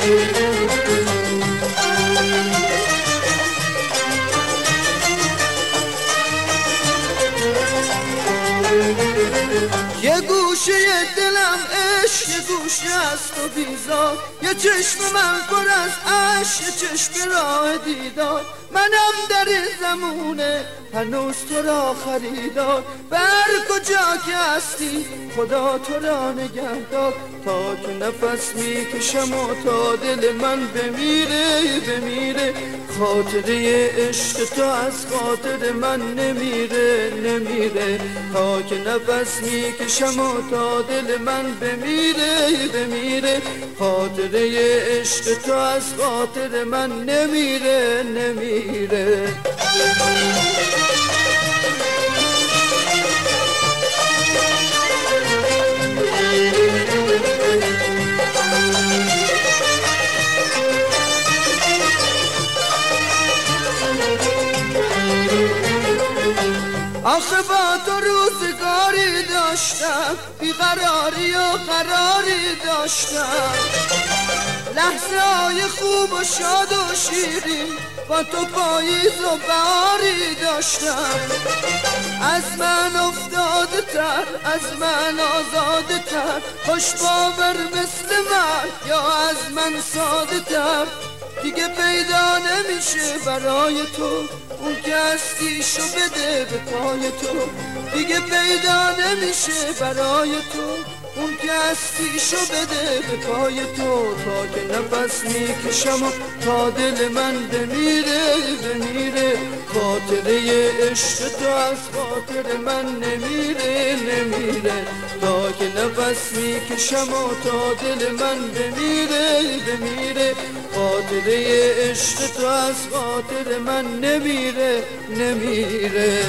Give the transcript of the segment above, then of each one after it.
یه گوشه دلم عشق، یه گوشه از تو بیزار، یه چشم من پر از عشق، یه چشم راه دیدار. منم در این زمونه هنوز تو را خریدار. بر کجا که هستی خدا تو را نگهدار. تا که نفس میکشم و تا دل من بمیره بمیره، خاطره عشق تو از خاطر من نمیره نمیره. تا که نفس میکشم و تا دل من بمیره بمیره، خاطره عشق تو از خاطر من نمیره نمیره. آخه با تو روزگاری داشتم، بیقراری و قراری داشتم، لحظه های خوب و شاد و شیرین، با تو پاییز و بهاری داشتم. از من افتاده تر، از من آزاده تر، خوش باور مثل من یا از من ساده تر. دیگه پیدا نمیشه برای تو اون که هستیشو بده به پای تو. دیگه پیدا نمیشه برای تو اون که هستیشو بده به پای تو. تا که نفس میکشم و تا دل من بمیره بمیره، خاطره عشق تو از خاطر من نمیره نمیره. تا که نفس میکشم و تا دل من بمیره بمیره، خاطره عشق تو از خاطر من نمیره نمیره.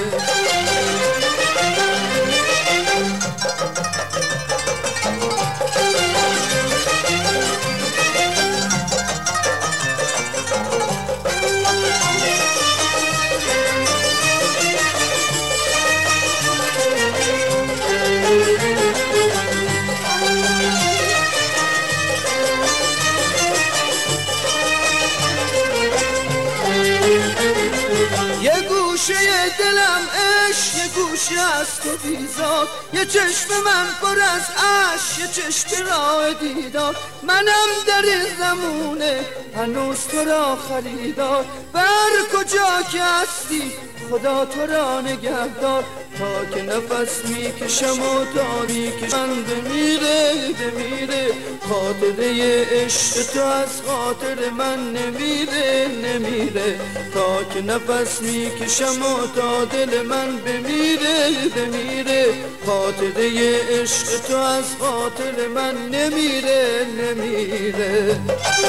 یه گوشه دلم عشق، یه گوشه از تو بیزار، یه چشم من پر از عشق، یه چشم راه دیدار. منم در این زمونه هنوز تو را خریدار. بر کجا که هستی خدا تو را نگهدار. تا که نفس میکشم و تا میکشم بمیره بمیره، خاطره عشق تو از خاطر من نمیره نمیره. تا که نفس میکشم و تا دل من بمیره بمیره، خاطره عشق تو از خاطر من نمیره نمیره.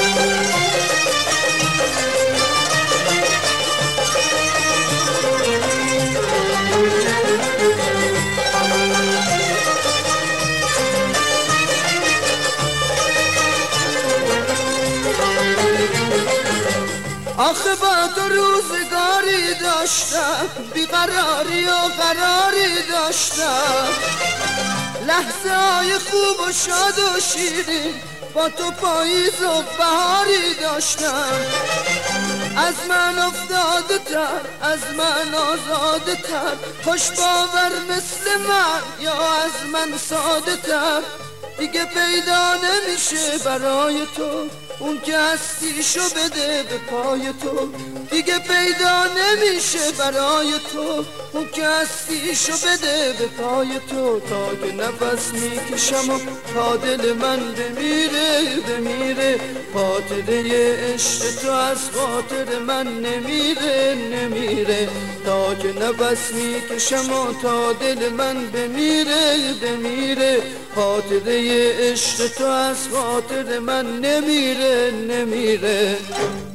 آخه با تو روزگاری داشتم، بیقراری و قراری داشتم، لحظه های خوب و شاد و شیرین، با تو پاییز و بهاری داشتم. از من افتاده تر، از من آزاده تر، خوش باور مثل من یا از من ساده تر. دیگه پیدا نمیشه برای تو اون که هستیشو بده به پای تو. دیگه پیدا نمیشه برای تو اون که هستیشو بده به پای تو. تا که نفس میکشم و تا دل من بمیره بمیره، خاطره عشق تو از خاطر من نمیره نمیره. تا که نفس میکشم و تا دل من بمیره بمیره، خاطره عشق تو از خاطر من نمیره نمیره.